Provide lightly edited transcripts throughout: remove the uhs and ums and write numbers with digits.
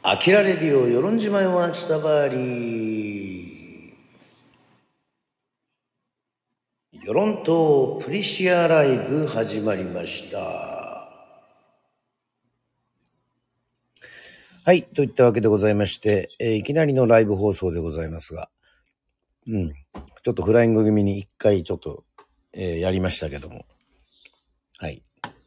アキラレディオ、与論島は下回り。与論島プリシアライブ始まりました。はい、といったわけでございまして、いきなりのライブ放送でございますが、ちょっとフライング気味に一回ちょっと、やりましたけども、はい。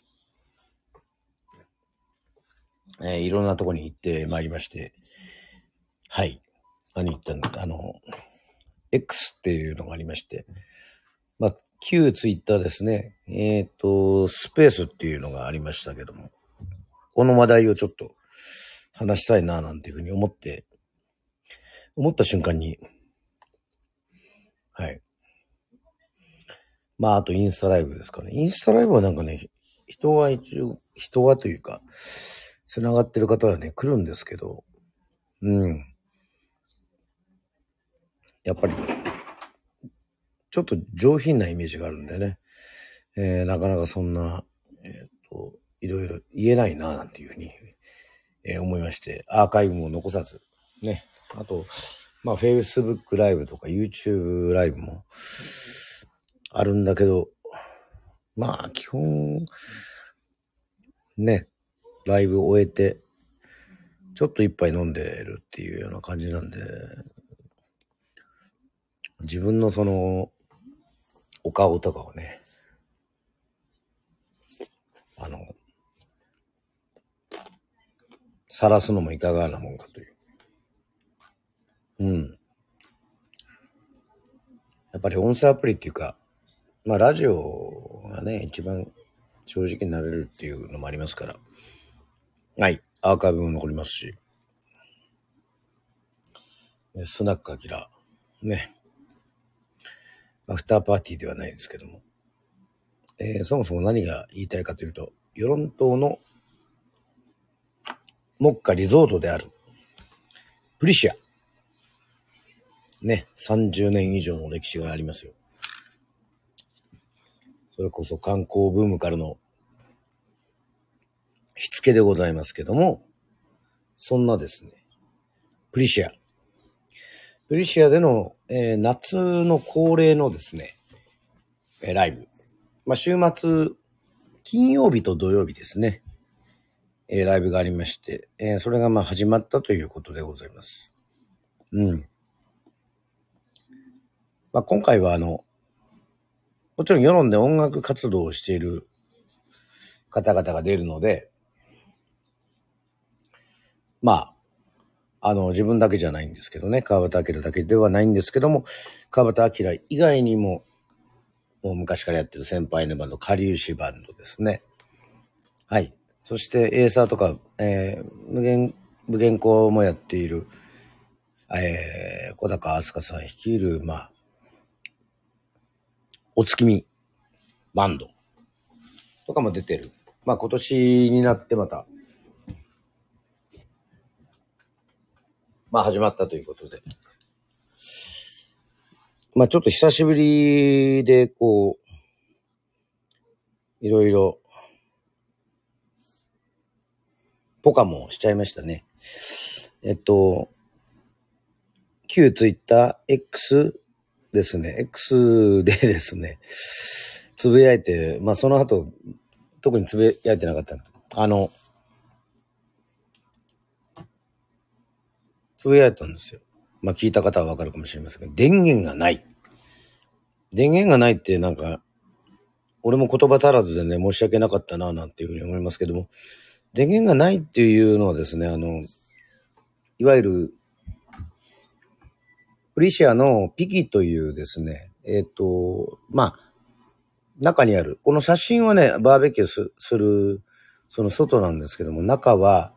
いろんなとこに行ってまいりまして、はい。何言ったんだか、X っていうのがありまして、旧ツイッターですね。スペースっていうのがありましたけども、この話題をちょっと話したいななんていうふうに思った瞬間に、はい。あとインスタライブですかね。インスタライブはなんかね、人がというか、繋がってる方はね、来るんですけど、やっぱり、ちょっと上品なイメージがあるんでね、なかなかそんな、いろいろ言えないななんていうふうに、思いまして、アーカイブも残さず、ね。あと、Facebook ライブとか YouTube ライブもあるんだけど、基本、ね、ライブ終えて、ちょっと一杯飲んでるっていうような感じなんで、自分のその、お顔とかをね、晒すのもいかがなもんかという。やっぱり音声アプリっていうか、ラジオがね、一番正直になれるっていうのもありますから。はい。アーカイブも残りますし。スナックアキラ。ね。アフターパーティーではないですけども。そもそも何が言いたいかというと、与論島の目下リゾートであるプリシア。ね。30年以上の歴史がありますよ。それこそ観光ブームからの火付けでございますけども、そんなですね、プリシアでの、夏の恒例のですね、ライブ。週末、金曜日と土曜日ですね、ライブがありまして、それが始まったということでございます。今回はもちろん世論で音楽活動をしている方々が出るので、自分だけじゃないんですけどね、川端明だけではないんですけども、川端明以外にも、もう昔からやってる先輩のバンド、かりゆしバンドですね。はい。そして、エーサーとか、無限校もやっている、小高飛鳥さん率いる、お月見バンドとかも出てる。今年になってまた、始まったということで。ちょっと久しぶりで、いろいろ、ポカもしちゃいましたね。旧ツイッター X ですね。X でですね、つぶやいて、その後、特につぶやいてなかった。つぶやいたんですよ。聞いた方はわかるかもしれませんけど、電源がない。電源がないってなんか、俺も言葉足らずでね、申し訳なかったな、なんていうふうに思いますけども、電源がないっていうのはですね、いわゆる、プリシアのピキというですね、中にある、この写真はね、バーベキューする、その外なんですけども、中は、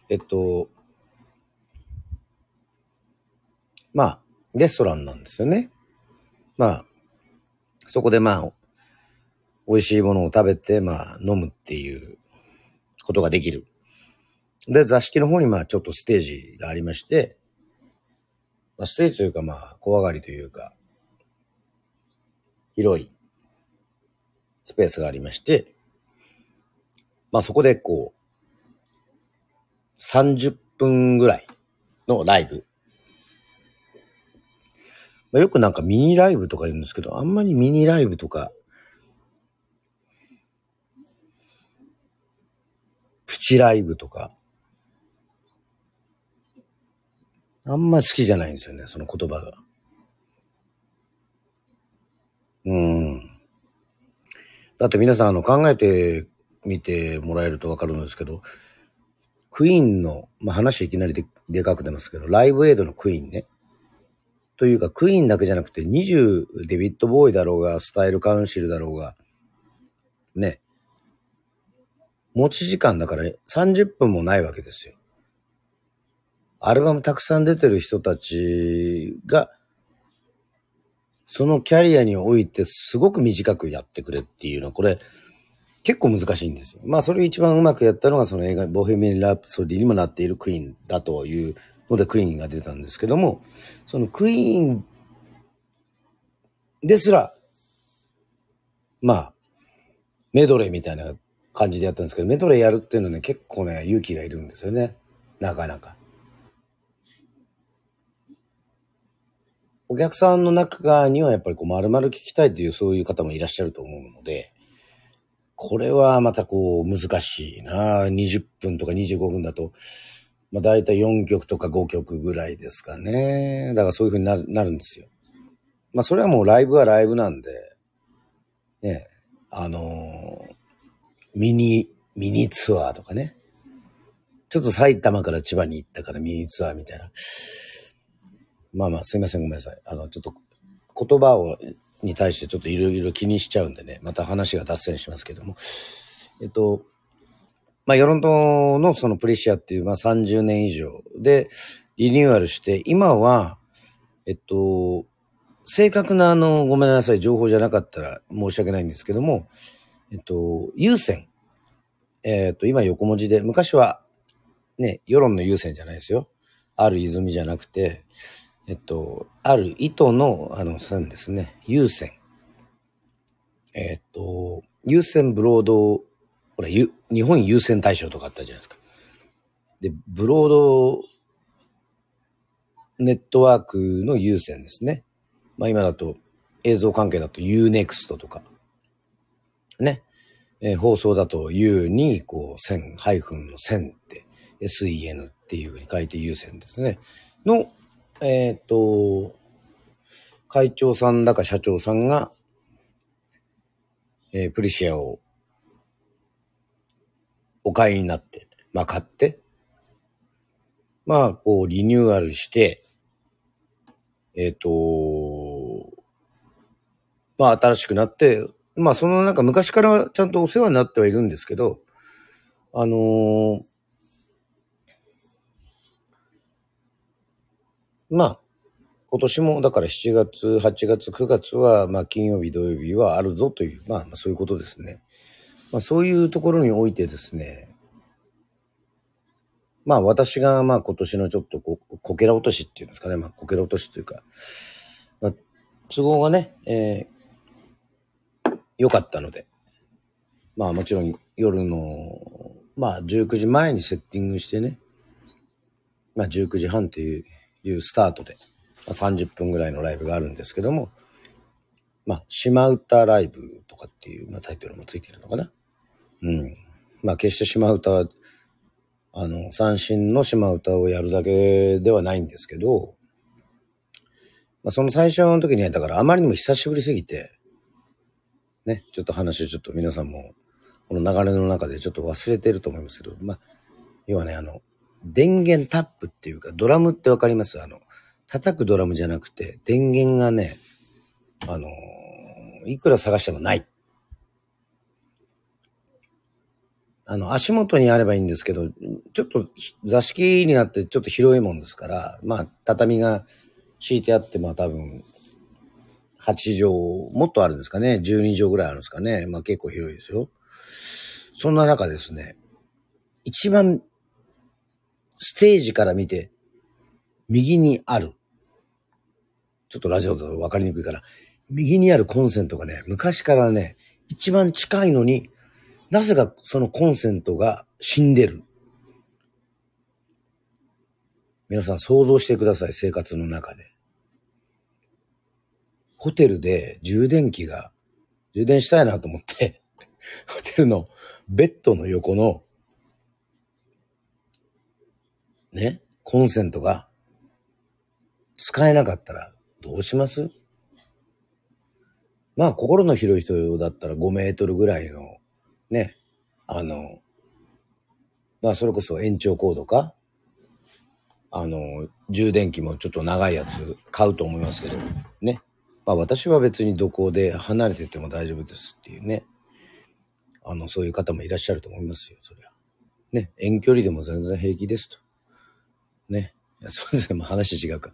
レストランなんですよね。そこで美味しいものを食べて、飲むっていうことができる。で、座敷の方にちょっとステージがありまして、ステージというか小上がりというか、広いスペースがありまして、そこで30 分ぐらいのライブ。よくなんかミニライブとか言うんですけど、あんまりミニライブとか、プチライブとか、あんま好きじゃないんですよね、その言葉が。だって皆さん考えてみてもらえるとわかるんですけど、クイーンの、話いきなりでかく出ますけど、ライブエイドのクイーンね。というか、クイーンだけじゃなくて、20デビッド・ボーイだろうが、スタイル・カウンシルだろうが、ね。持ち時間だから30分もないわけですよ。アルバムたくさん出てる人たちが、そのキャリアにおいてすごく短くやってくれっていうのは、これ結構難しいんですよ。それ一番うまくやったのがその映画ボヘミアン・ラプソディにもなっているクイーンだというのでクイーンが出たんですけども、そのクイーンですら、メドレーみたいな感じでやったんですけど、メドレーやるっていうのはね、結構ね、勇気がいるんですよね。なかなか。お客さんの中にはやっぱり丸々聞きたいというそういう方もいらっしゃると思うので、これはまた難しいな。20分とか25分だと、だいたい4曲とか5曲ぐらいですかね。だからそういう風になるんですよ。それはもうライブはライブなんで、ね、ミニツアーとかね。ちょっと埼玉から千葉に行ったからミニツアーみたいな。すいません、ごめんなさい。ちょっと言葉に対してちょっといろいろ気にしちゃうんでね、また話が脱線しますけども。ヨロントのそのプレシアっていう30年以上でリニューアルして、今は、正確なごめんなさい、情報じゃなかったら申し訳ないんですけども、有線。今横文字で、昔はね、世論の有線じゃないですよ。ある泉じゃなくて、ある糸の線ですね。有線。有線ブロード、ほら、日本有線大賞とかあったじゃないですか。で、ブロードネットワークの有線ですね。今だと映像関係だと UNEXT とか。ね。放送だと U に線、ハイフンの線って SEN っていう風に書いて有線ですね。の、会長さんだか社長さんが、プリシアをお買いになって、買って、リニューアルして、新しくなって、その昔からちゃんとお世話になってはいるんですけど、今年もだから7月、8月、9月は、金曜日、土曜日はあるぞという、そういうことですね。そういうところにおいてですね、私が今年のちょっとこけら落としっていうんですかね、こけら落としというか、都合がね、良かったので、もちろん夜の、19時前にセッティングしてね、19時半というスタートで、30分ぐらいのライブがあるんですけども、島唄ライブとかっていう、タイトルもついているのかな。決して島唄は、三振の島唄をやるだけではないんですけど、その最初の時には、だからあまりにも久しぶりすぎて、ね、ちょっと話ちょっと皆さんも、この流れの中でちょっと忘れてると思いますけど、要はね、電源タップっていうか、ドラムってわかります？叩くドラムじゃなくて、電源がね、いくら探してもない。足元にあればいいんですけど、ちょっと座敷になってちょっと広いもんですから、畳が敷いてあって、多分、8畳、もっとあるんですかね。12畳ぐらいあるんですかね。結構広いですよ。そんな中ですね、一番ステージから見て、右にある。ちょっとラジオだと分かりにくいから、右にあるコンセントがね、昔からね、一番近いのに、なぜかそのコンセントが死んでる。 皆さん想像してください、生活の中で。ホテルで充電したいなと思って、ホテルのベッドの横の、ね、コンセントが使えなかったらどうします？まあ、心の広い人だったら5メートルぐらいの、ね、まあ、それこそ延長コードか、充電器もちょっと長いやつ買うと思いますけど、ね。まあ、私は別にどこで離れてても大丈夫ですっていうね。そういう方もいらっしゃると思いますよ、そりゃ。ね。遠距離でも全然平気ですと。ね。いや、そうですね。まあ、話違うか。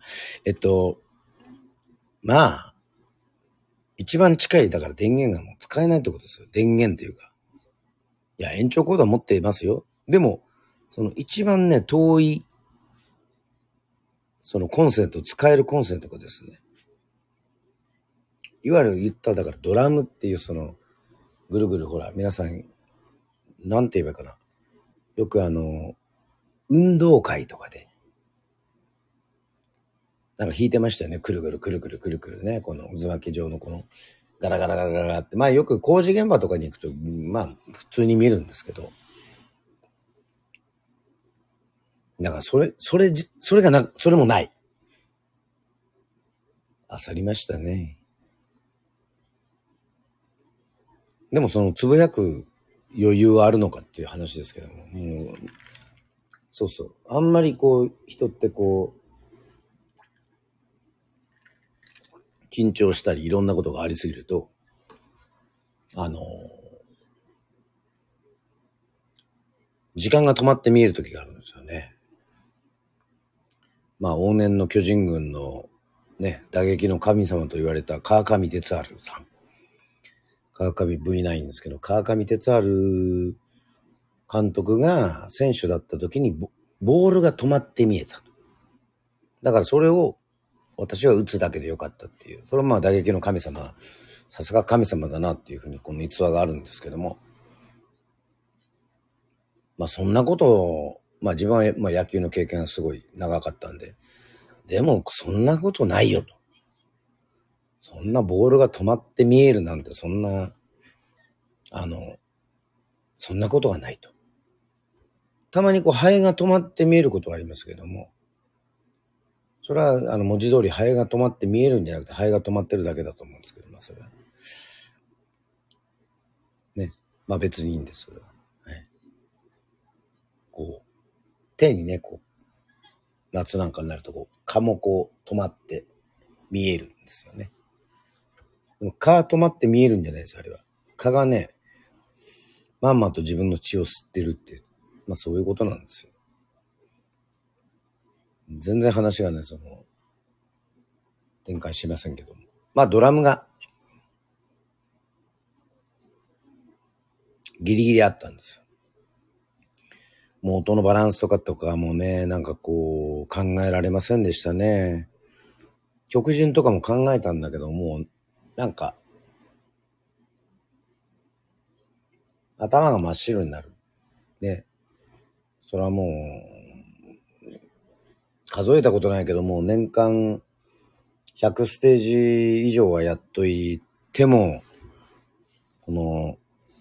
まあ、一番近い、だから電源がもう使えないってことですよ。電源っていうか。いや、延長コードは持っていますよ。でも、その一番ね、遠い、そのコンセント、使えるコンセントがですね、いわゆる言っただからドラムっていうその、ぐるぐるほら、皆さん、なんて言えばいいかな。よく運動会とかで、なんか弾いてましたよね。くるぐるくるくるくるくるね。この渦巻き状のこのガラガラガラガラって。まあよく工事現場とかに行くと、まあ普通に見るんですけど。だからそれもない。焦りましたね。でもそのつぶやく余裕はあるのかっていう話ですけども。もう、そうそう。あんまりこう、人ってこう、緊張したりいろんなことがありすぎると、時間が止まって見える時があるんですよね。まあ往年の巨人軍のね、打撃の神様と言われた川上哲治さん。川上 V9 ですけど、川上哲治監督が選手だった時にボールが止まって見えたと。だからそれを私は打つだけでよかったっていう。それはまあ打撃の神様、さすが神様だなっていうふうにこの逸話があるんですけども。まあそんなことを、まあ自分はまあ野球の経験がすごい長かったんで、でもそんなことないよと。そんなボールが止まって見えるなんてそんなことはないと。たまにこうハエが止まって見えることはありますけども、それは文字通りハエが止まって見えるんじゃなくてハエが止まってるだけだと思うんですけど、まあそれはね、まあ別にいいんです、それは。はい。こう手にね、こう夏なんかになるとこう蚊もこう止まって見えるんですよね。でも蚊止まって見えるんじゃないです、あれは。蚊がね、まんまと自分の血を吸ってるっていう、まあそういうことなんですよ。全然話がね、展開しませんけども。まあドラムがギリギリあったんですよ。もう音のバランスとかもね、なんかこう考えられませんでしたね。曲順とかも考えたんだけど、もうなんか頭が真っ白になる。ね。それはもう数えたことないけども、年間100ステージ以上はやっといても、この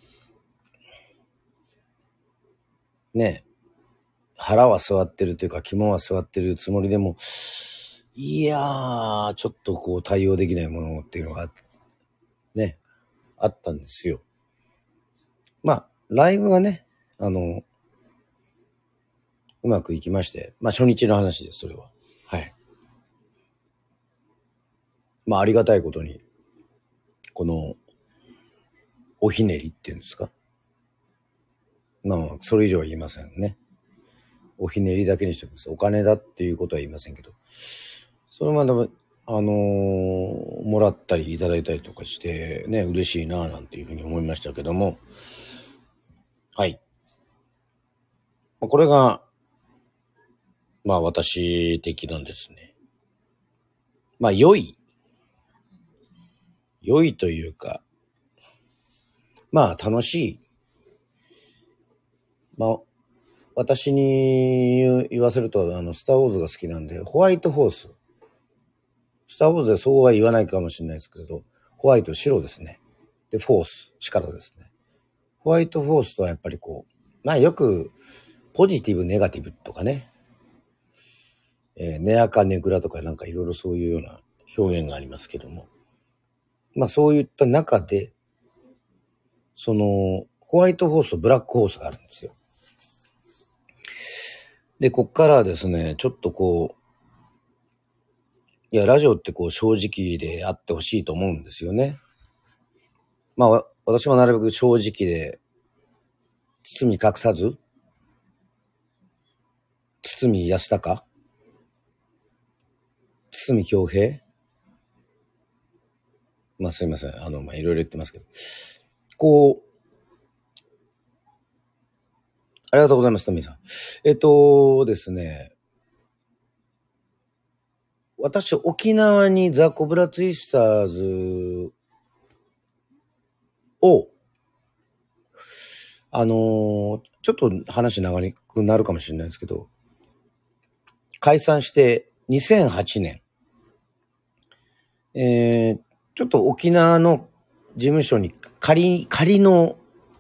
ね、腹は座ってるというか肝は座ってるつもりでも、いやー、ちょっとこう対応できないものっていうのがね、あったんですよ。まあ、ライブはね、うまくいきまして、まあ初日の話です、それは。はい。まあありがたいことに、この、おひねりっていうんですか。まあ、それ以上は言いませんね。おひねりだけにしておきます。お金だっていうことは言いませんけど。それまでも、もらったりいただいたりとかしてね、嬉しいなぁなんていうふうに思いましたけども。はい。これが、まあ私的なんですね。まあ良いというか、まあ楽しい。まあ私に言わせると、スターウォーズが好きなんで、ホワイトホース。スターウォーズでそうは言わないかもしれないですけど、ホワイト、白ですね。で、フォース、力ですね。ホワイトフォースとはやっぱりこう、よく、ポジティブ、ネガティブとかね、ネアカネグラとかなんかいろいろそういうような表現がありますけども、そういった中で、ホワイトホースとブラックホースがあるんですよ。で、こっからはですね、ちょっとこう、いや、ラジオってこう正直であってほしいと思うんですよね。私もなるべく正直で、包み隠さず、堤康隆、堤恭平、すいません。いろいろ言ってますけど。こう、ありがとうございます、トミーさん。ですね、私、沖縄にザ・コブラツイスターズを、ちょっと話長くなるかもしれないですけど、解散して2008年、ちょっと沖縄の事務所に仮の、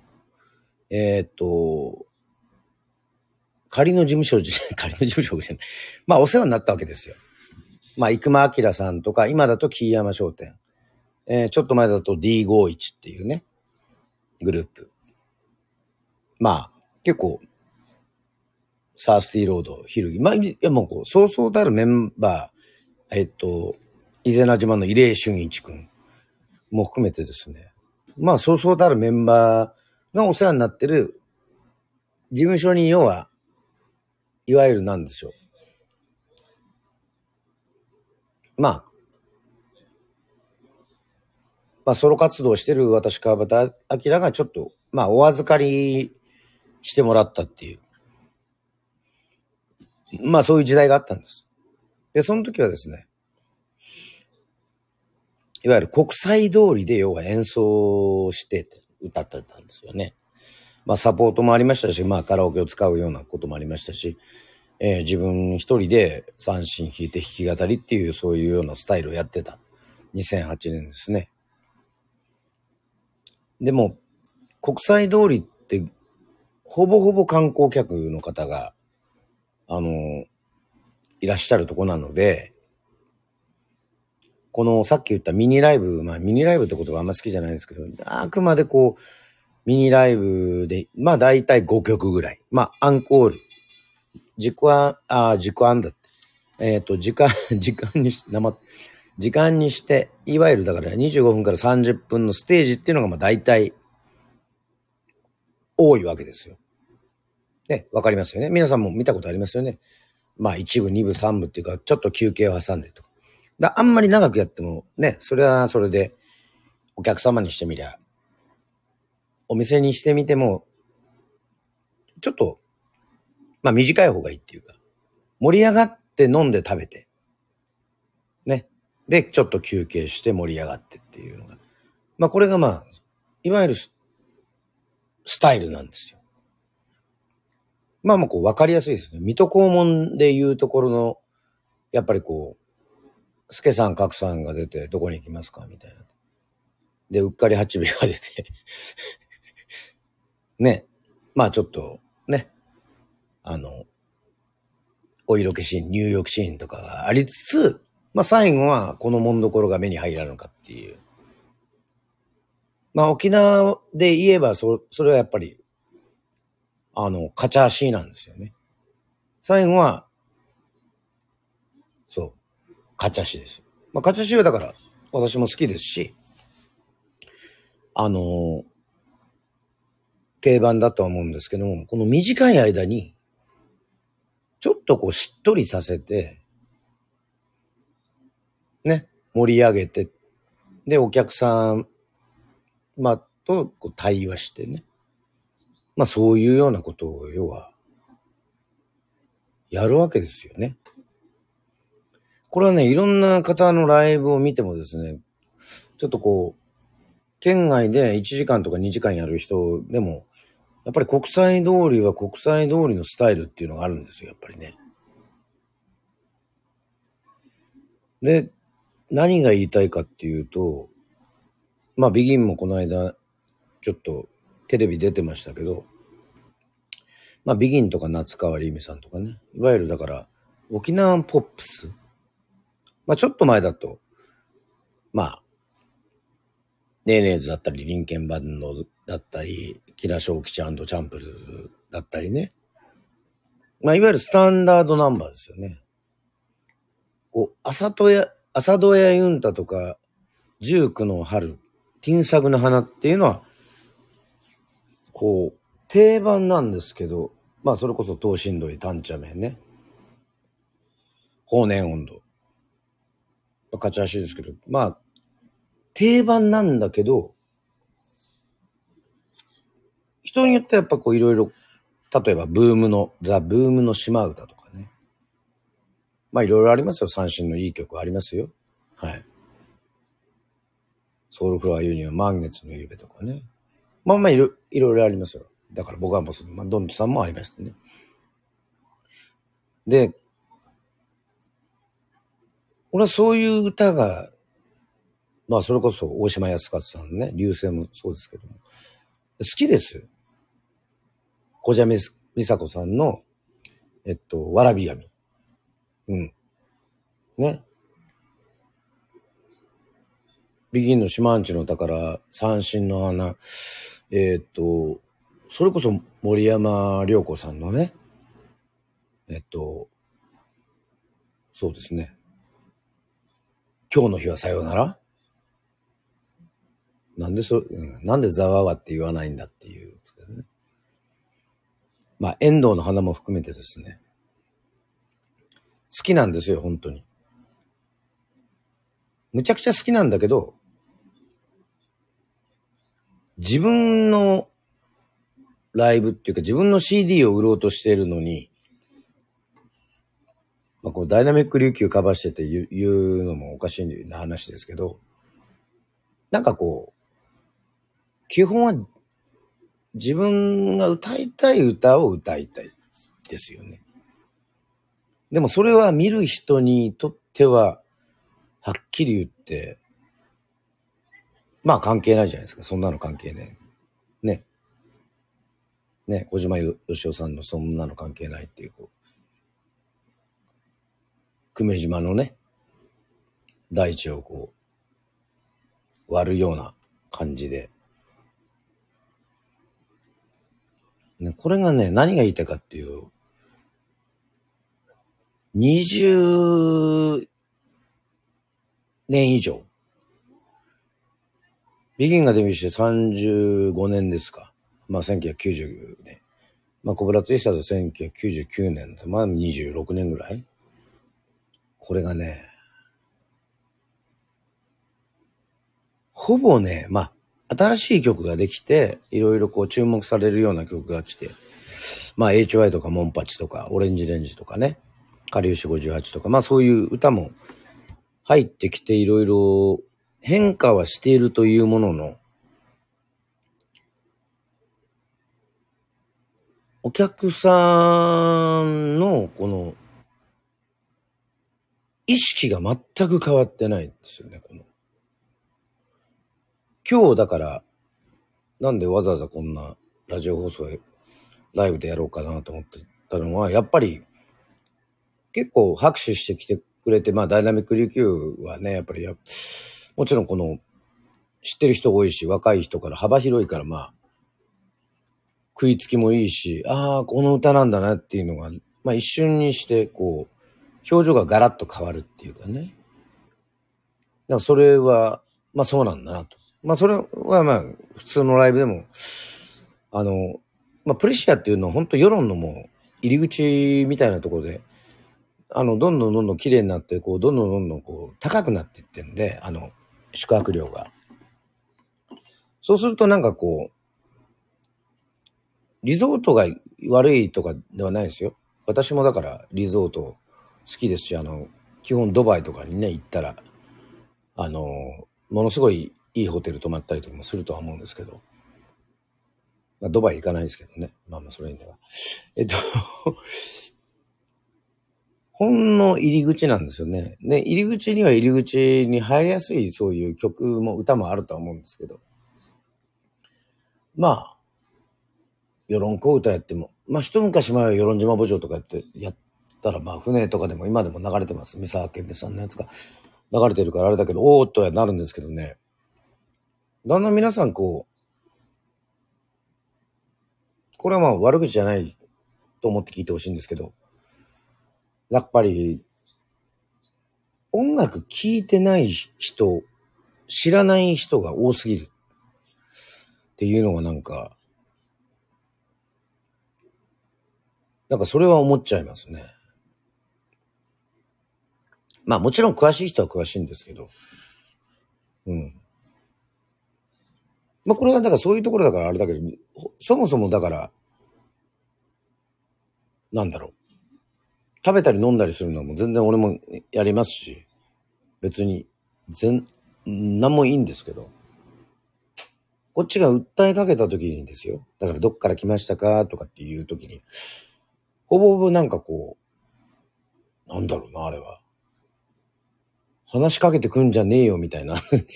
仮の事務所じゃない。お世話になったわけですよ。生間明さんとか、今だと木山商店。ちょっと前だと D51 っていうね、グループ。結構、サースティーロード、ヒルギ。いやもうこう、そうそうたるメンバー、伊是名島の入江俊一くんも含めてですね。そうそうたるメンバーがお世話になってる事務所に要は、いわゆるなんでしょう。ソロ活動してる私、川端明がちょっと、お預かりしてもらったっていう。そういう時代があったんです。で、その時はですね、いわゆる国際通りで要は演奏して歌ってたんですよね。サポートもありましたし、カラオケを使うようなこともありましたし、自分一人で三振弾いて弾き語りっていうそういうようなスタイルをやってた。2008年ですね。でも、国際通りってほぼほぼ観光客の方が、いらっしゃるとこなので、このさっき言ったミニライブ、ミニライブって言葉あんま好きじゃないんですけど、あくまでこう、ミニライブで、だいたい5曲ぐらい。アンコール。時間だって。時間にして、いわゆるだから25分から30分のステージっていうのがだいたい多いわけですよ。ね、わかりますよね。皆さんも見たことありますよね。1部、2部、3部っていうか、ちょっと休憩を挟んでとか。あんまり長くやってもね、それはそれで、お客様にしてみりゃ、お店にしてみても、ちょっと、短い方がいいっていうか、盛り上がって飲んで食べて、ね。で、ちょっと休憩して盛り上がってっていうのが。これがいわゆるスタイルなんですよ。こう分かりやすいですね。水戸黄門でいうところの、やっぱりこう、助さん、格さんが出てどこに行きますかみたいな。で、うっかり八兵衛が出てね。ちょっと、ね。お色気シーン、入浴シーンとかがありつつ、最後はこのもんどころが目に入らぬかっていう。沖縄で言えばそれはやっぱり、カチャーシーなんですよね。最後は、そう、カチャシです。カチャシはだから、私も好きですし、定番だとは思うんですけども、この短い間に、ちょっとこうしっとりさせて、ね、盛り上げて、で、お客さん、とこう対話してね。そういうようなことを、要は、やるわけですよね。これはね、いろんな方のライブを見てもですね、ちょっとこう、県外で1時間とか2時間やる人でも、 やっぱり国際通りは国際通りのスタイルっていうのがあるんですよ、やっぱりね。で、何が言いたいかっていうと、まあ、ビギンもこの間、ちょっとテレビ出てましたけど、まあ、ビギンとか夏川りみさんとかね、いわゆるだから、沖縄ポップス。まあ、ちょっと前だと、まあ、ネーネーズだったり、リンケンバンドだったり、キラショウキチャンチャンプルズだったりね。まあ、いわゆるスタンダードナンバーですよね。こう、朝戸屋ユンタとか、19の春、ティンサグの花っていうのは、こう、定番なんですけど、まあ、それこそ東進土井、タンチャメンね。法然温度。勝ち足ですけど、まあ、定番なんだけど、人によってはやっぱこういろいろ、例えばブームの島唄とかね。まあいろいろありますよ。三振のいい曲ありますよ。はい。ソウルフラワーユニオン、満月の夕べとかね。まあいろいろありますよ。だから僕はもう、まあ、ドントさんもありましたね。で、俺はそういう歌が、まあそれこそ大島康勝さんのね、流星もそうですけども、好きですよ。小蛇美佐子さんの、わらび紙。うん。ね。ビギンの島んちの宝、三振の花。それこそ森山良子さんのね、そうですね。今日の日はさようなら。なんでざわわって言わないんだっていう、ね。まあ、遠藤の花も含めてですね。好きなんですよ、本当に。むちゃくちゃ好きなんだけど、自分のライブっていうか自分の CD を売ろうとしているのに、まあ、こうダイナミック琉球カバーしてて言うのもおかしいな話ですけど、なんかこう、基本は自分が歌いたい歌を歌いたいですよね。でもそれは見る人にとっては、はっきり言って、まあ関係ないじゃないですか。そんなの関係ねえ。ね。ね、小島よしおさんのそんなの関係ないっていう、久米島のね、大地をこう、割るような感じで。ね、これがね、何が言いたいかっていう、20年以上。ビギンがデビューして35年ですか。まあ1990年。まあコブラツイスターズ1999年で、まあ26年ぐらい。これがね、ほぼね、まあ新しい曲ができて、いろいろこう注目されるような曲が来て、まあ HY とかモンパチとかオレンジレンジとかね、カリウシ58とか、まあそういう歌も入ってきていろいろ変化はしているというものの、お客さんのこの意識が全く変わってないんですよね。今日だからなんでわざわざこんなラジオ放送でライブでやろうかなと思ってたのは、やっぱり結構拍手してきてくれて、まあダイナミック琉球はね、やっぱりもちろんこの知ってる人多いし、若い人から幅広いから、まあ食いつきもいいし、ああこの歌なんだなっていうのが、まあ一瞬にしてこう表情がガラッと変わるっていうかね。だからそれはまあそうなんだなと。まあそれはまあ普通のライブでもまあプレシアっていうのは本当世論のもう入り口みたいなところで、どんどん綺麗になって、こうどんどんこう高くなっていってんで、宿泊料が。そうするとなんかこうリゾートが悪いとかではないですよ。私もだからリゾート好きですし、基本ドバイとかにね、行ったら、ものすごいいいホテル泊まったりとかもするとは思うんですけど。 まあ、ドバイ行かないですけどね。まあまあ、それには。ほんの入り口なんですよね。で、入り口には入り口に入りやすいそういう曲も歌もあるとは思うんですけど。まあ、与論小歌やっても、まあ一昔前は与論島墓場とかやったら、まあ船とかでも今でも流れてます。三沢健さんのやつが流れてるからあれだけど、おーっとはなるんですけどね。だんだん皆さんこれはまあ悪口じゃないと思って聞いてほしいんですけど、やっぱり音楽聴いてない人、知らない人が多すぎるっていうのがなんかそれは思っちゃいますね。まあもちろん詳しい人は詳しいんですけど、うん。まあこれはだからそういうところだからあれだけど、そもそもだから、なんだろう。食べたり飲んだりするのはもう全然俺もやりますし、別に何もいいんですけど、こっちが訴えかけた時にですよ。だからどっから来ましたかとかっていう時に、ほぼほぼなんかなんだろうな、あれは。話しかけてくんじゃねえよみたいな。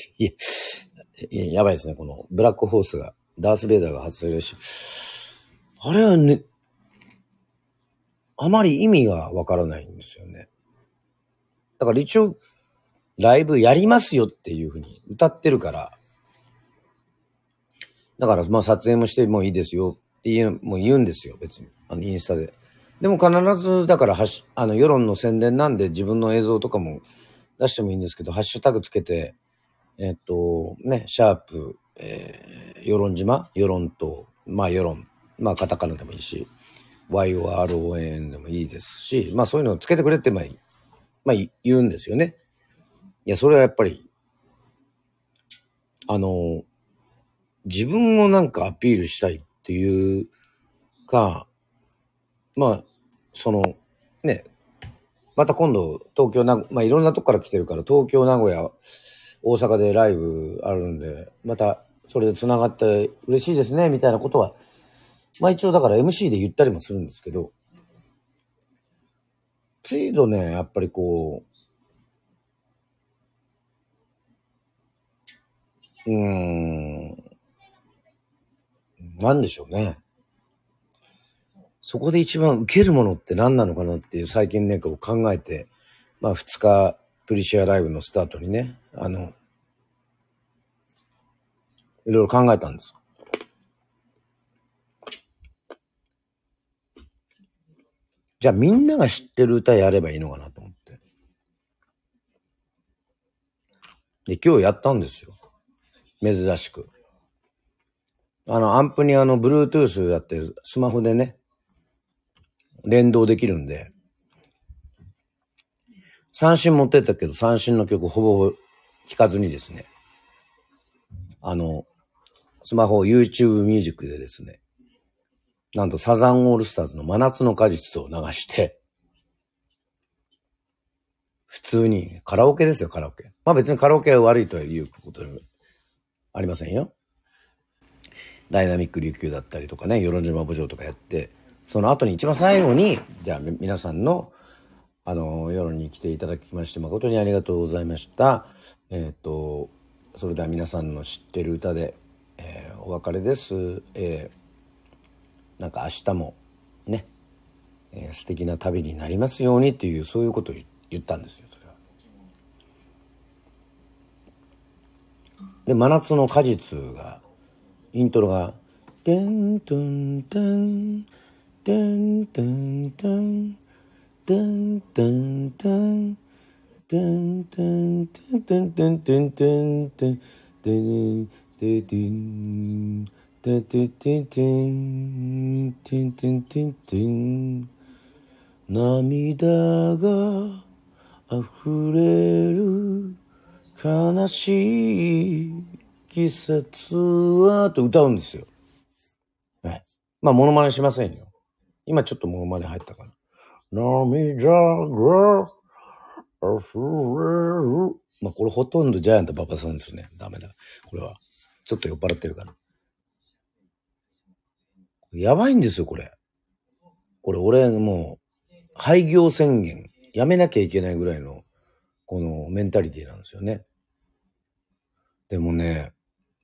やばいですね、このブラックホースが、ダース・ベイダーが発令し、あれはね、あまり意味がわからないんですよね。だから一応、ライブやりますよっていうふうに歌ってるから、だからまあ撮影もしてもいいですよってもう言うんですよ、別に。インスタで。でも必ず、だから世論の宣伝なんで自分の映像とかも出してもいいんですけど、ハッシュタグつけて、シャープ、世論島世論と、まあ世論、まあカタカナでもいいし、YORON でもいいですし、まあそういうのをつけてくれってまあ言うんですよね。いや、それはやっぱり、自分をなんかアピールしたいっていうか、まあ、ね、また今度東京まあいろんなとこから来てるから、東京、名古屋、大阪でライブあるんで、またそれで繋がって嬉しいですね、みたいなことは、まあ一応だから MC で言ったりもするんですけど、ついぞね、やっぱりなんでしょうね。そこで一番受けるものって何なのかなっていう最近ね、考えて、まあ2日プリシュアライブのスタートにね、いろいろ考えたんです。じゃあみんなが知ってる歌やればいいのかなと思って。で、今日やったんですよ。珍しく。アンプにBluetooth やってスマホでね、連動できるんで、三振持ってったけど、三振の曲ほぼほぼ聴かずにですね、スマホ YouTube ミュージックでですね、なんとサザンオールスターズの真夏の果実を流して、普通にカラオケですよ、カラオケ。まあ別にカラオケは悪いということでありませんよ。ダイナミック琉球だったりとかね、与論島墓場とかやって、その後に一番最後に、じゃあ皆さんの、世論に来ていただきまして誠にありがとうございました。それでは皆さんの知ってる歌で、お別れです。なんか明日もね、素敵な旅になりますようにっていう、そういうことを言ったんですよ、それは。で、真夏の果実が、イントロが、てんとんてん、てんてんてん、てんてんてん、てんてんてんてんてんてんてんてんてんてんてんてんてんてんてんてんてんてんてん、涙が溢れる悲しい季節はと歌うんですよ。はい。まあモノマネしませんよ。今ちょっとモノマネ入ったかな。涙が溢れる。まあこれほとんどジャイアント馬場さんですね。ダメだ。これは。ちょっと酔っ払ってるから。 やばいんですよ、これ。これ俺もう、廃業宣言、やめなきゃいけないぐらいの、このメンタリティなんですよね。でもね、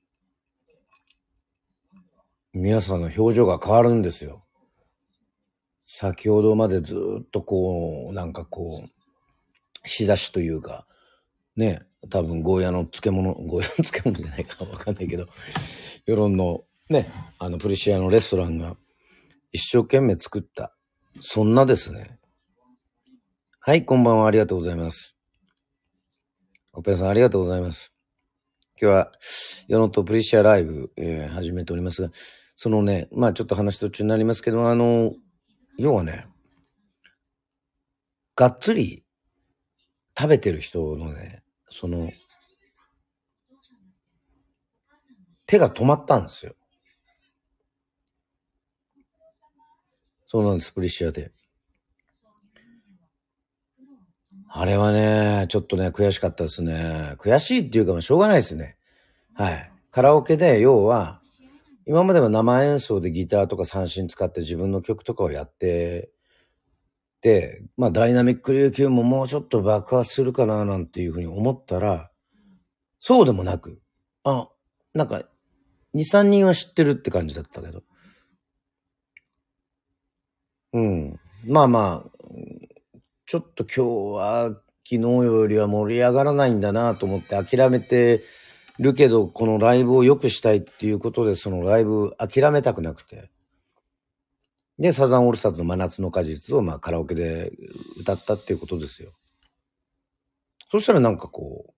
皆さんの表情が変わるんですよ。先ほどまでずっとこう、なんかこう、仕出しというか、ね、多分ゴーヤの漬物、ゴーヤの漬物じゃないかわかんないけど、世論のね、プリシアのレストランが一生懸命作った、そんなですね。はい、こんばんは、ありがとうございます。オペラさんありがとうございます。今日は、世論とプリシアライブ、始めておりますが、そのね、まあちょっと話途中になりますけど、要はね、がっつり食べてる人のね、その、手が止まったんですよ。そうなんです、プリシアで。あれはね、ちょっとね、悔しかったですね。悔しいっていうか、しょうがないですね。はい。カラオケで、要は、今までは生演奏でギターとか三振使って自分の曲とかをやってて、まあダイナミック琉球ももうちょっと爆発するかななんていうふうに思ったら、そうでもなく、なんか、2、3人は知ってるって感じだったけど。うん。まあまあ、ちょっと今日は昨日よりは盛り上がらないんだなと思って諦めてるけど、このライブを良くしたいっていうことで、そのライブ諦めたくなくて。で、サザンオールスターズの真夏の果実をまあカラオケで歌ったっていうことですよ。そしたらなんかこ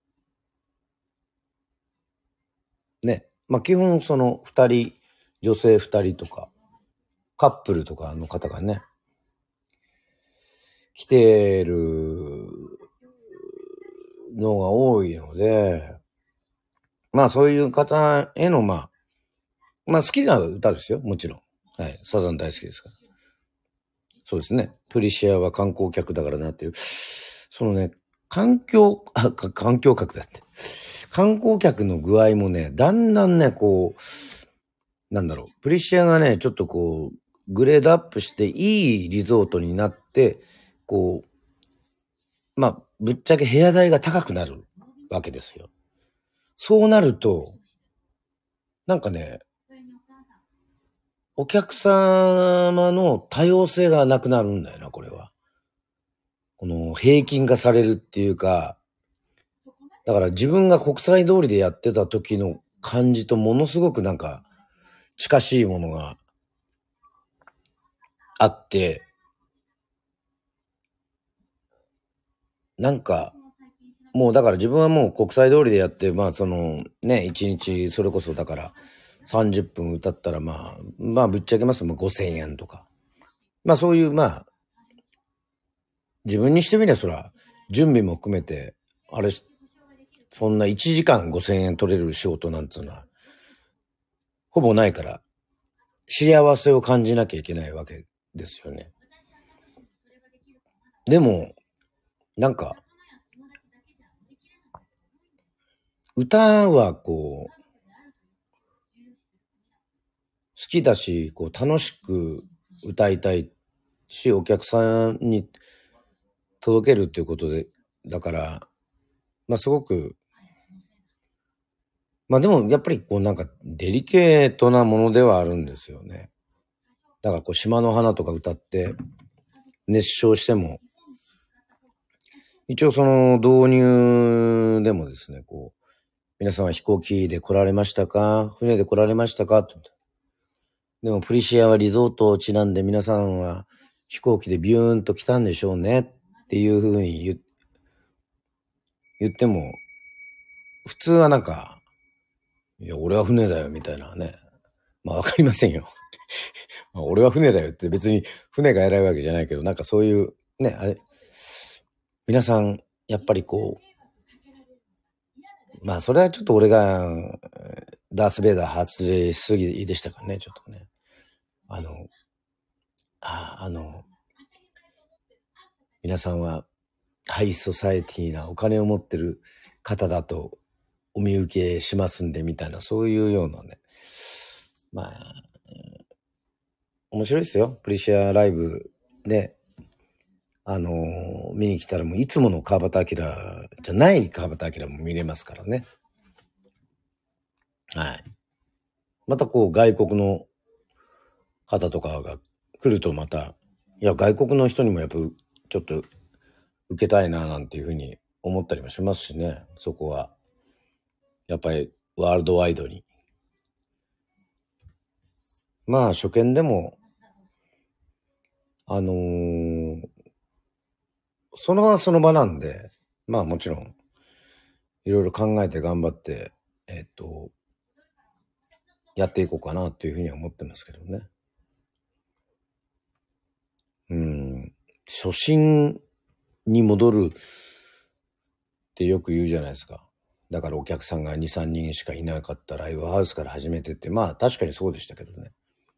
う、ね。まあ基本その二人、女性二人とか、カップルとかの方がね、来てるのが多いので、まあそういう方へのまあ好きな歌ですよ、もちろん。はい。サザン大好きですから。そうですね。プリシアは観光客だからなっていう。そのね、環境客だって。観光客の具合もね、だんだんね、こう、なんだろう。プリシアがね、ちょっとこう、グレードアップしていいリゾートになって、こう、まあ、ぶっちゃけ部屋代が高くなるわけですよ。そうなると、なんかね、お客様の多様性がなくなるんだよな、これは。この平均化されるっていうか、だから自分が国際通りでやってた時の感じとものすごくなんか近しいものがあって、なんかもうだから自分はもう国際通りでやって、まあそのね、一日それこそだから30分歌ったらまあぶっちゃけますと5000円とか。まあそういうまあ自分にしてみりゃそら準備も含めて、あれ、そんな1時間5000円取れる仕事なんつうのはほぼないから、幸せを感じなきゃいけないわけですよね。でも、なんか、歌はこう、好きだし、こう楽しく歌いたいし、お客さんに届けるっていうことで、だから、まあすごく、まあでもやっぱりこうなんかデリケートなものではあるんですよね。だからこう島の花とか歌って熱唱しても、一応その導入でもですね、こう、皆さんは飛行機で来られましたか？船で来られましたか？でもプリシアはリゾート地なんで皆さんは飛行機でビューンと来たんでしょうねっていう風に言っても、普通はなんか、いや、俺は船だよみたいなね。まあわかりませんよ。まあ、俺は船だよって別に船が偉いわけじゃないけど、なんかそういうね、皆さん、やっぱりこう、まあそれはちょっと俺がダース・ベイダー発令しすぎでしたからね、ちょっとね。皆さんはハイソサエティなお金を持ってる方だとお見受けしますんでみたいな、そういうようなね。まあ、 面白いですよ。プリシアライブで、見に来たらもういつもの川端明じゃない川端明も見れますからね。はい。またこう外国の方とかが来るとまた、いや外国の人にもやっぱちょっと受けたいななんていうふうに思ったりもしますしね。そこは。やっぱりワールドワイドに。まあ初見でも、その場はその場なんで、まあもちろん、いろいろ考えて頑張って、やっていこうかなっていうふうには思ってますけどね。初心に戻るってよく言うじゃないですか。だからお客さんが2、3人しかいなかったライブハウスから始めてって、まあ確かにそうでしたけどね。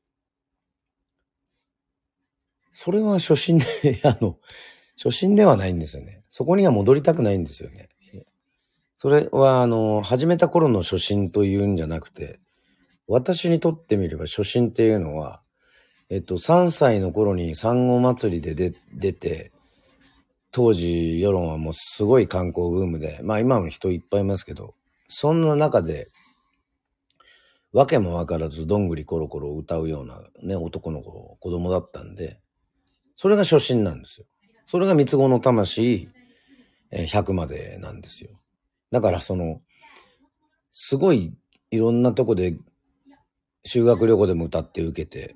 それは初心で、初心ではないんですよね。そこには戻りたくないんですよね。それは、始めた頃の初心というんじゃなくて、私にとってみれば初心っていうのは、3歳の頃に産後祭りで出て、当時世論はもうすごい観光ブームで、まあ今も人いっぱいいますけど、そんな中で、わけもわからずどんぐりコロコロ歌うようなね、男の子、子供だったんで、それが初心なんですよ。それが三つ子の魂、100までなんですよ。だからすごいいろんなとこで修学旅行でも歌って受けて、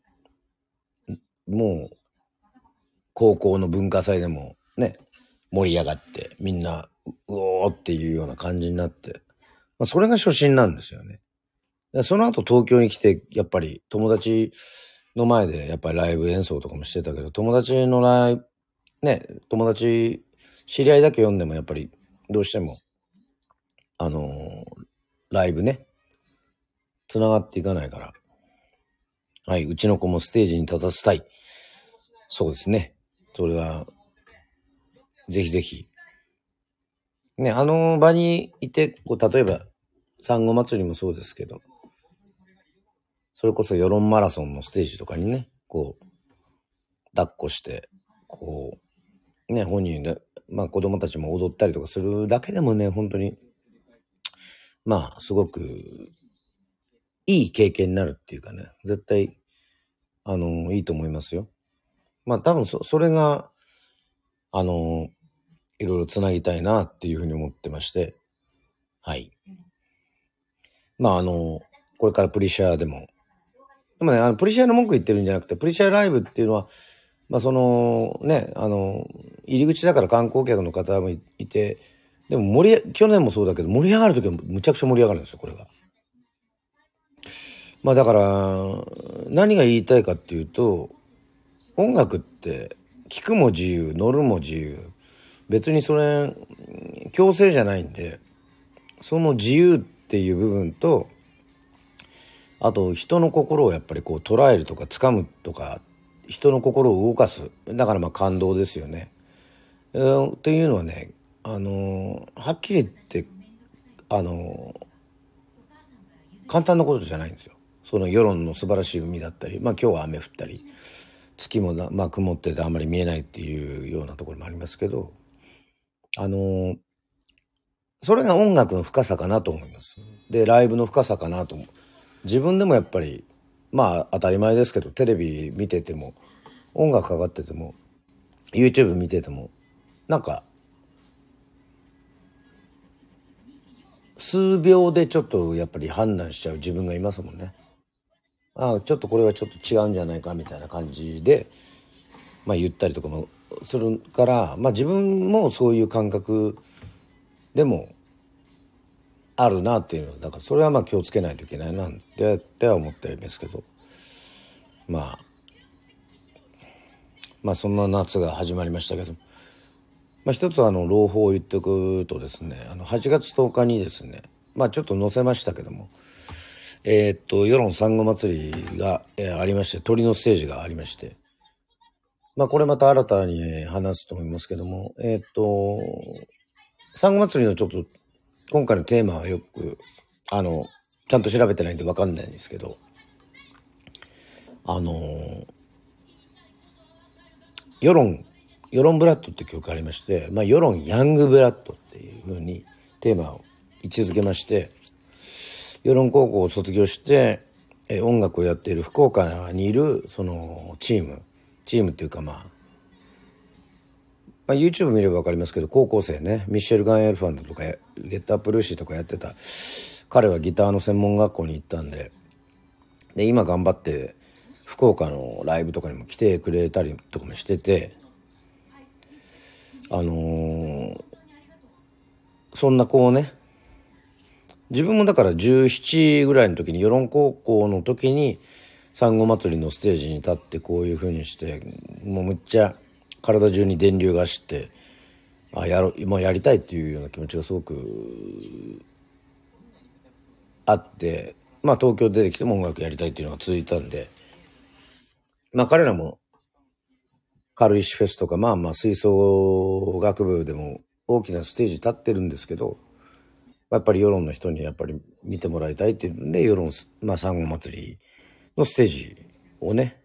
もう高校の文化祭でもね、盛り上がってみんなうおーっていうような感じになって、まあ、それが初心なんですよね。その後東京に来てやっぱり友達の前でやっぱりライブ演奏とかもしてたけど、友達の友達知り合いだけ読んでもやっぱりどうしてもライブねつながっていかないから、はい、うちの子もステージに立たせたい。そうですね。それはぜひぜひね、あの場にいて例えば産後祭りもそうですけど、それこそ世論マラソンのステージとかにね、抱っこして、本人で、まあ子供たちも踊ったりとかするだけでもね、本当に、まあすごくいい経験になるっていうかね、絶対、いいと思いますよ。まあ多分それが、いろいろつなぎたいなっていうふうに思ってまして、はい。まあこれからプリシャーでも、でもね、プリシャーの文句言ってるんじゃなくて、プリシャーライブっていうのは、まあ入り口だから観光客の方もいて、でも去年もそうだけど、盛り上がるときはむちゃくちゃ盛り上がるんですよ、これが。まあだから、何が言いたいかっていうと、音楽って聴くも自由、乗るも自由。別にそれ、強制じゃないんで、その自由っていう部分と、あと人の心をやっぱり捉えるとか掴むとか、人の心を動かす。だからまあ感動ですよね。っていうのはね、はっきり言って、簡単なことじゃないんですよ。その世論の素晴らしい海だったり、まあ今日は雨降ったり、月もまあ曇っててあんまり見えないっていうようなところもありますけど、それが音楽の深さかなと思います。で、ライブの深さかなと思う。自分でもやっぱり、まあ当たり前ですけど、テレビ見てても、音楽かかってても、YouTube 見てても、なんか、数秒でちょっとやっぱり判断しちゃう自分がいますもんね。ああ、ちょっとこれはちょっと違うんじゃないかみたいな感じで、まあ言ったりとかもするから、まあ自分もそういう感覚でもあるなっていうのだからそれはまあ気をつけないといけないなっては思っていますけど、まあそんな夏が始まりましたけど、まあ一つ朗報を言っておくとですね、8月10日にですね、まあちょっと載せましたけども、世論産後祭りが、ありまして、鳥のステージがありまして、まあこれまた新たに話すと思いますけども、産後祭りのちょっと今回のテーマはちゃんと調べてないんで分かんないんですけど、 世論ブラッドって曲がありまして、世論ヤングブラッドっていう風にテーマを位置づけまして、世論高校を卒業して音楽をやっている福岡にいるそのチームっていうかYouTube 見れば分かりますけど、高校生ね、ミッシェル・ガン・エルファンドとかゲットアップ・ルーシーとかやってた彼はギターの専門学校に行ったんで、今頑張って福岡のライブとかにも来てくれたりとかもしてて、そんな子をね、自分もだから17ぐらいの時に、世論高校の時に産後祭りのステージに立ってこういう風にして、もうむっちゃ体中に電流が走って、もうやりたいっていうような気持ちがすごくあって、東京出てきても音楽やりたいっていうのが続いたんで、彼らも軽石フェスとか吹奏楽部でも大きなステージ立ってるんですけど、やっぱり世論の人にやっぱり見てもらいたいっていうんで、世論産後祭りのステージをね、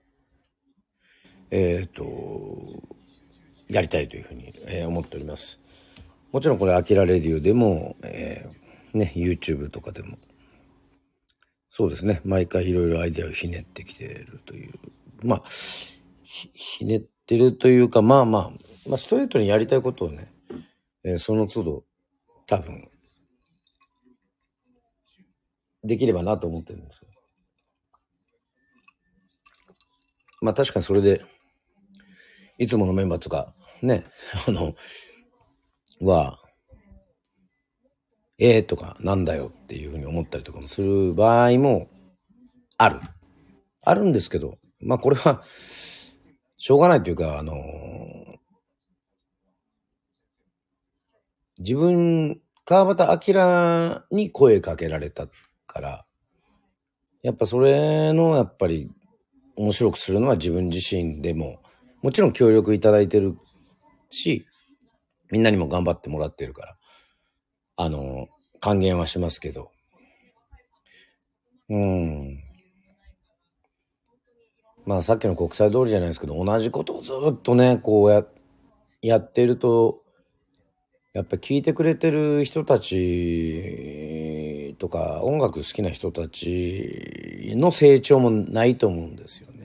やりたいというふうに、思っております。もちろんこれアキラレディオでも、YouTube とかでもそうですね、毎回いろいろアイデアをひねってきているという、ひねってるというか、ストレートにやりたいことをね、その都度多分できればなと思ってるんですよ。確かにそれでいつものメンバーとかね、とかなんだよっていうふうに思ったりとかもする場合もあるんですけど、これはしょうがないというか、自分川端明に声かけられたから、やっぱそれのやっぱり面白くするのは自分自身でももちろん協力いただいてるし、みんなにも頑張ってもらってるから還元はしますけど、さっきの国際通りじゃないですけど、同じことをずっとねこうやってると、やっぱ聞いてくれてる人たちとか音楽好きな人たちの成長もないと思うんですよね。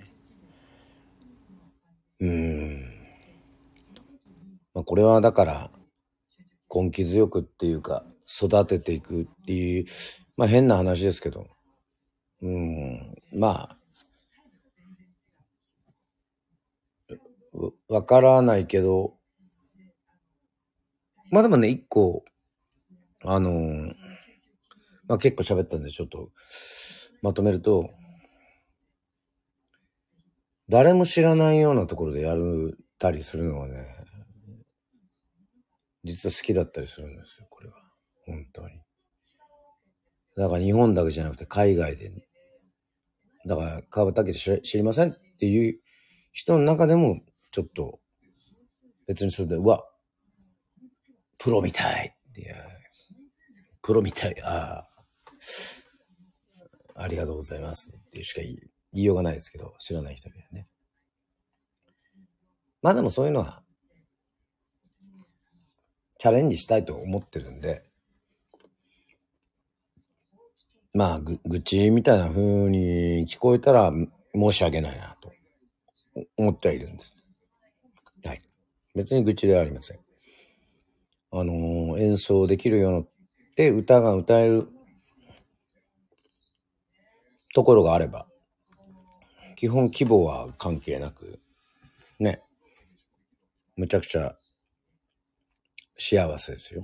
これはだから根気強くっていうか育てていくっていう変な話ですけど、わからないけど、でもね、一個結構喋ったんでちょっとまとめると、誰も知らないようなところでやったりするのはね、実は好きだったりするんですよ、これは。本当に。だから日本だけじゃなくて海外で、だから川端明知りませんっていう人の中でもちょっと別にそれで、プロみたいっていう、プロみたい、ありがとうございますっていうしか言いようがないですけど、知らない人にはね。でもそういうのはチャレンジしたいと思ってるんで、愚痴みたいな風に聞こえたら申し訳ないなと思ってはいるんです。はい。別に愚痴ではありません。演奏できるようで歌が歌えるところがあれば、基本規模は関係なくね、むちゃくちゃ幸せですよ。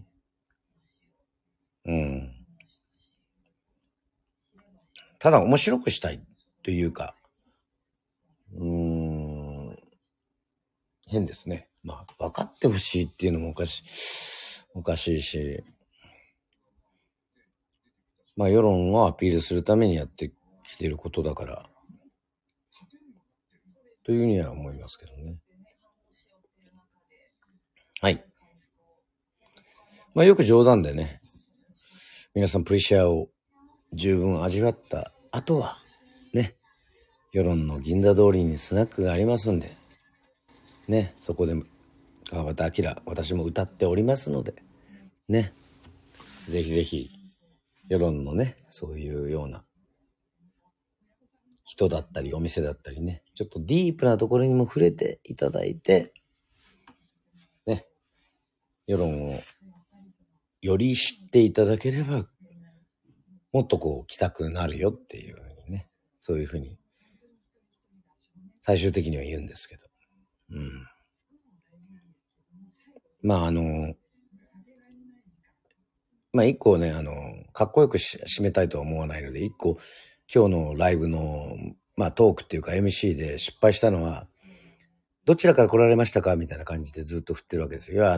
ただ面白くしたいというか、変ですね。分かってほしいっていうのもおかしいし、世論をアピールするためにやってきていることだからというふうには思いますけどね。はい。よく冗談でね、皆さんプレッシャーを十分味わった後はね、 世論の銀座通りにスナックがありますんで、ね、そこで川端明、私も歌っておりますので、ね、ぜひぜひ、世論のね、そういうような人だったりお店だったりね、ちょっとディープなところにも触れていただいて、ね、世論をより知っていただければ、もっとこう来たくなるよっていうふうにね、そういうふうに最終的には言うんですけど、うん。まあまあ一個ね、かっこよく締めたいとは思わないので、一個今日のライブの、まあトークっていうか MC で失敗したのは、どちらから来られましたかみたいな感じでずっと振ってるわけですよ。いや、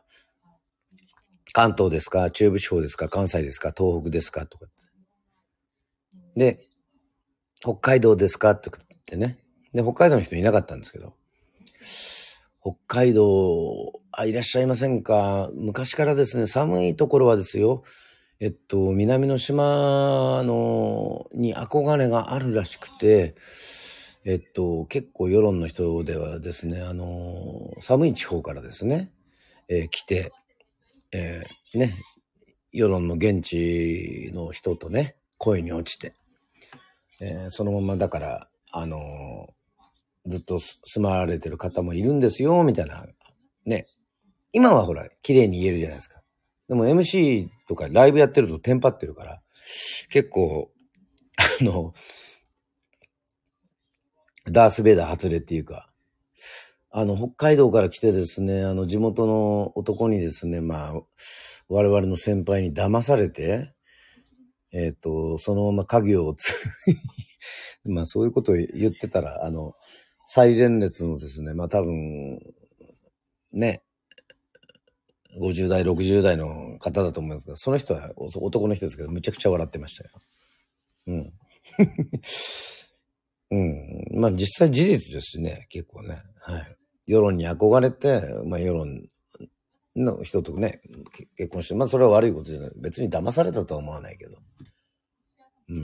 関東ですか、中部地方ですか、関西ですか、東北ですかとか。で、北海道ですかとかってね。で、北海道の人いなかったんですけど、北海道、いらっしゃいませんか。昔からですね、寒いところはですよ、南の島に憧れがあるらしくて、結構世論の人ではですね、寒い地方からですね、来て、ね、世論の現地の人とね、恋に落ちて、そのままだから、ずっと住まわれてる方もいるんですよ、みたいな。ね。今はほら、綺麗に言えるじゃないですか。でも MC とかライブやってるとテンパってるから、結構、ダースベイダー発令っていうか、北海道から来てですね、地元の男にですね、まあ、我々の先輩に騙されて、そのまま家業をまあそういうことを言ってたら、最前列のですね、まあ多分、ね、50代、60代の方だと思いますが、その人は男の人ですけど、むちゃくちゃ笑ってましたよ。うん。うん。まあ実際事実ですね、結構ね。はい。世論に憧れて、まあ世論の人とね、結婚して、まあそれは悪いことじゃない。別に騙されたとは思わないけど。うん。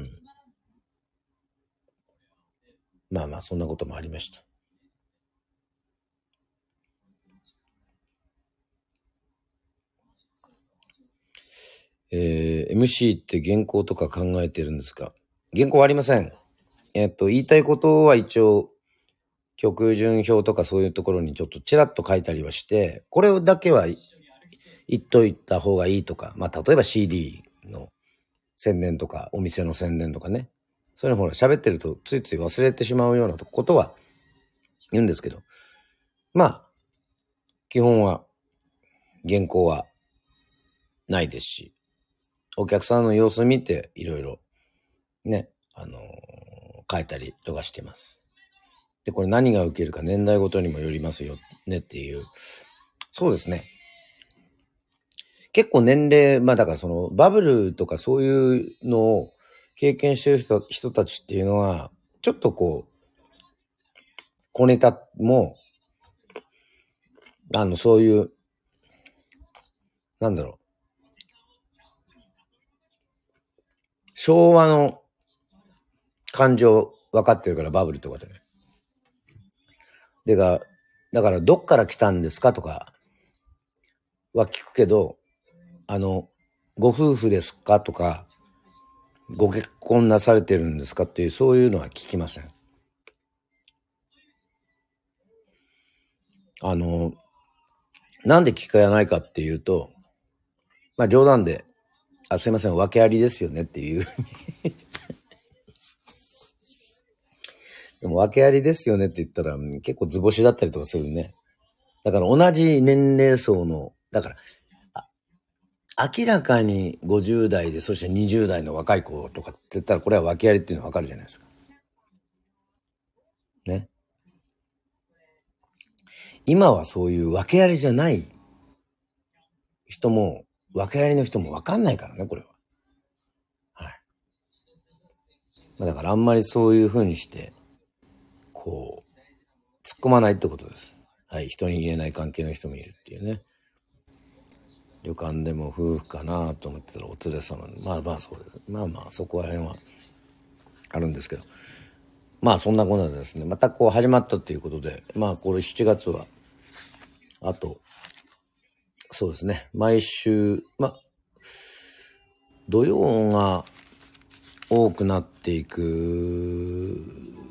まあまあそんなこともありました。MC って原稿とか考えてるんですか？原稿はありません。言いたいことは一応、曲順表とかそういうところにちょっとちらっと書いたりはして、これだけは言っといた方がいいとか、まあ例えば CD の宣伝とか、お店の宣伝とかね。そういうのほら喋ってるとついつい忘れてしまうようなことは言うんですけど、まあ、基本は原稿はないですし、お客さんの様子見ていろいろね、書いたりとかしてます。で、これ何が受けるか年代ごとにもよりますよねっていう。そうですね。結構年齢、まあだからそのバブルとかそういうのを経験してる人たちっていうのは、ちょっとこう、小ネタも、そういう、なんだろう、昭和の感情分かってるからバブルとかでね。だからどっから来たんですかとかは聞くけど、ご夫婦ですかとか、ご結婚なされてるんですかっていう、そういうのは聞きません。なんで聞かないかっていうと、まあ冗談で、すいません、訳ありですよねっていう。でも訳ありですよねって言ったら、結構図星だったりとかするね。だから同じ年齢層の、だから、明らかに50代で、そして20代の若い子とかって言ったら、これは訳ありっていうのはわかるじゃないですか。ね。今はそういう訳ありじゃない人も、訳ありの人もわかんないからね、これは。はい。まあ、だからあんまりそういう風にして、こう、突っ込まないってことです。はい。人に言えない関係の人もいるっていうね。旅館でも夫婦かなと思ってたらお連れ様。まあまあそうです。まあまあそこら辺はあるんですけど。 まあそんなことでですね、またこう始まったということで、まあこれ7月は、あと、そうですね、毎週、土曜が多くなっていく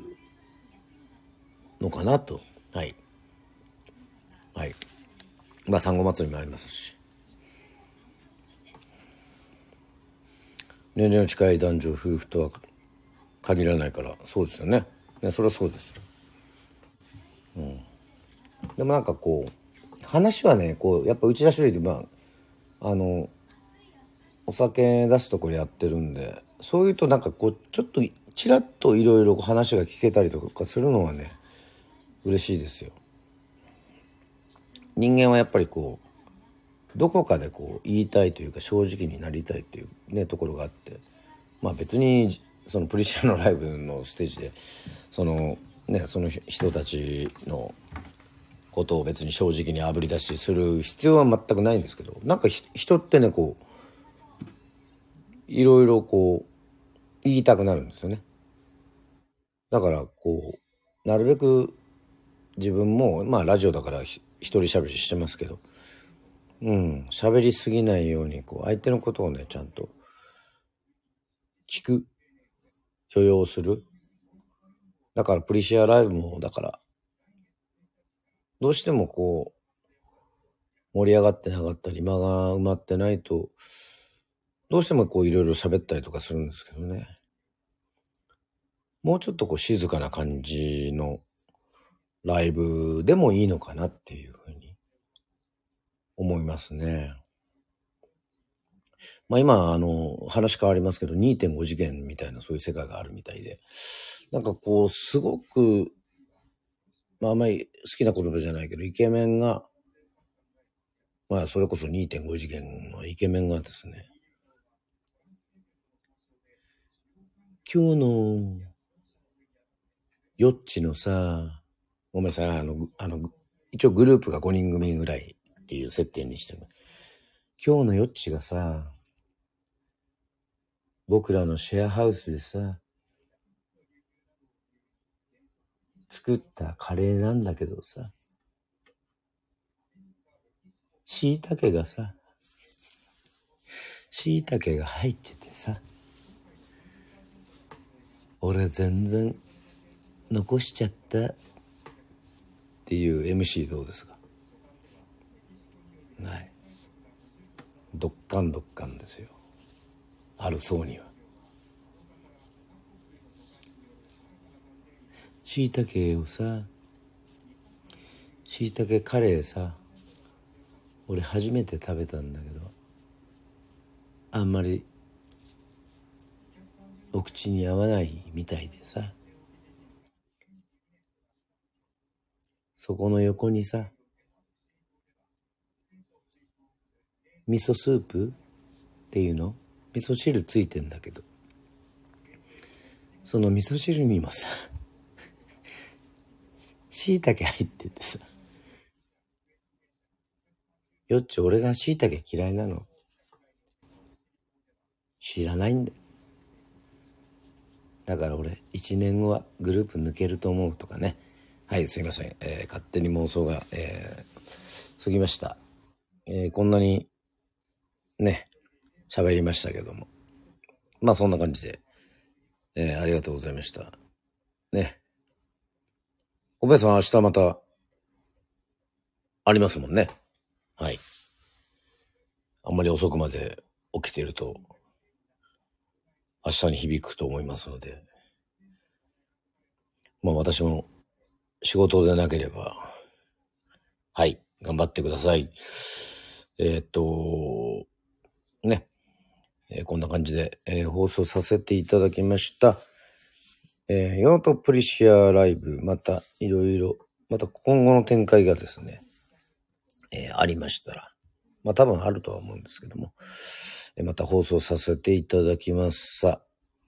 のかなと。はい。はい。まあ産後祭りもありますし。年齢の近い男女夫婦とは限らないから、そうですよね。ね、それはそうですよ。でもなんかこう、話はね、こう、やっぱ打ち出しよりで、お酒出すところやってるんで、そういうとなんかこう、ちょっと、ちらっといろいろ話が聞けたりとかするのはね、嬉しいですよ。人間はやっぱりこう、どこかでこう、言いたいというか、正直になりたいというね、ところがあって、まあ別に、そのプリシャのライブのステージで、その、ね、その人たちのことを別に正直にあぶり出しする必要は全くないんですけど、なんか人ってね、こう、いろいろこう、言いたくなるんですよね。だからこうなるべく自分もまあラジオだから一人喋りしてますけど、喋りすぎないようにこう相手のことをねちゃんと聞く、許容する。だからプリシアライブもだからどうしてもこう盛り上がってなかったり間が埋まってないとどうしてもこういろいろ喋ったりとかするんですけどね。もうちょっとこう静かな感じのライブでもいいのかなっていうふうに思いますね。まあ今、話変わりますけど、2.5次元みたいなそういう世界があるみたいで、なんかこう、すごく、まああんまり好きな言葉じゃないけど、イケメンが、まあそれこそ2.5次元のイケメンがですね、今日のヨッチのさ、ごめんなさい、一応グループが5人組ぐらいっていう設定にしても、今日のヨッチがさ、僕らのシェアハウスでさ、作ったカレーなんだけどさ、椎茸がさ、椎茸が入っててさ、俺全然残しちゃったっていう MC どうですか？はい。どっかんどっかんですよ。ある層には。椎茸をさ、椎茸カレーさ、俺初めて食べたんだけど、あんまりお口に合わないみたいでさ、そこの横にさ、味噌スープっていうの？味噌汁ついてんだけど、その味噌汁にもさ、椎茸入っててさ、よっち俺が椎茸嫌いなの知らないんだよ。だから俺1年後はグループ抜けると思うとかね。はい、すいません。勝手に妄想が、過ぎました。こんなにね、喋りましたけども。まあそんな感じで、ありがとうございました。ね。おべさん明日またありますもんね。はい。あんまり遅くまで起きてると明日に響くと思いますので、まあ私も仕事でなければ、はい、頑張ってください。ね、こんな感じで、放送させていただきました。ヨノトプリシアライブ、またいろいろ、また今後の展開がですね、ありましたら、まあ多分あるとは思うんですけども、また放送させていただきますさ。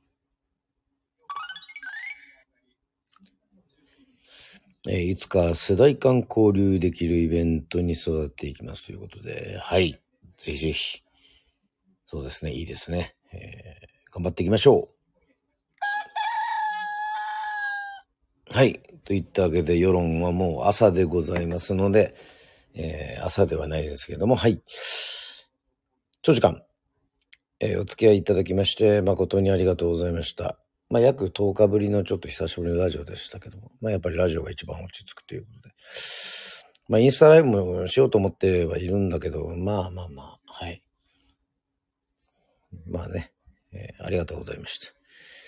いつか世代間交流できるイベントに育っていきますということで、はい。ぜひぜひ。そうですね。いいですね。頑張っていきましょう。 はい。といったわけで、世論はもう朝でございますので、朝ではないですけれども、はい。長時間、お付き合いいただきまして、誠にありがとうございました。約10日ぶりのちょっと久しぶりのラジオでしたけども、やっぱりラジオが一番落ち着くということで。インスタライブもしようと思ってはいるんだけど、はい。ありがとうございました。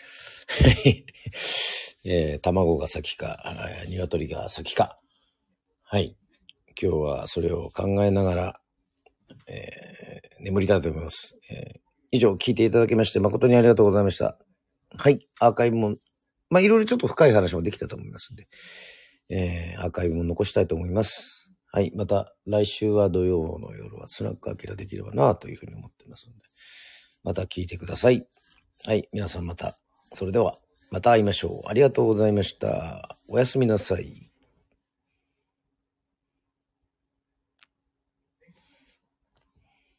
卵が先か、鶏が先か。はい。今日はそれを考えながら、眠りたいと思います。以上聞いていただきまして誠にありがとうございました。はい。アーカイブも、いろいろちょっと深い話もできたと思いますんで、アーカイブも残したいと思います。はい。また来週は土曜の夜はスナックアキラできればなというふうに思ってますので、また聞いてください。はい。皆さんまた、それではまた会いましょう。ありがとうございました。おやすみなさい。